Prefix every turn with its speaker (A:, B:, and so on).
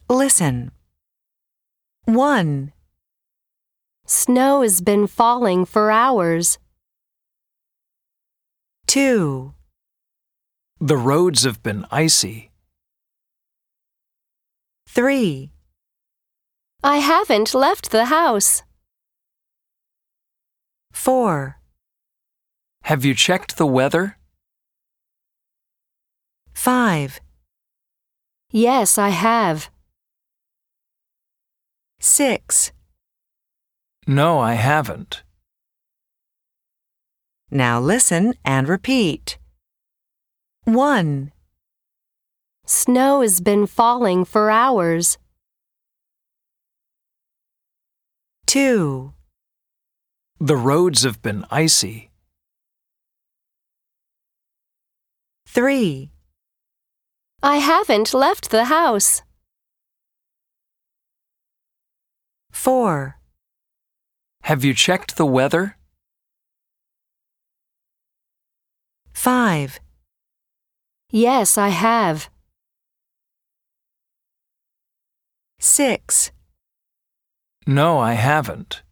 A: Listen. 1,
B: Snow has been falling for hours.
A: 2,
C: The roads have been icy.
A: 3,
B: I haven't left the house.
A: 4,
C: Have you checked the weather?
A: 5,
B: Yes, I have.
A: 6.
C: No, I haven't.
A: Now listen and repeat. 1,
B: Snow has been falling for hours.
A: 2,
C: The roads have been icy.
A: 3,
B: I haven't left the house.
A: 4,
C: Have you checked the weather?
A: 5,
B: Yes, I have.
A: 6.
C: No, I haven't.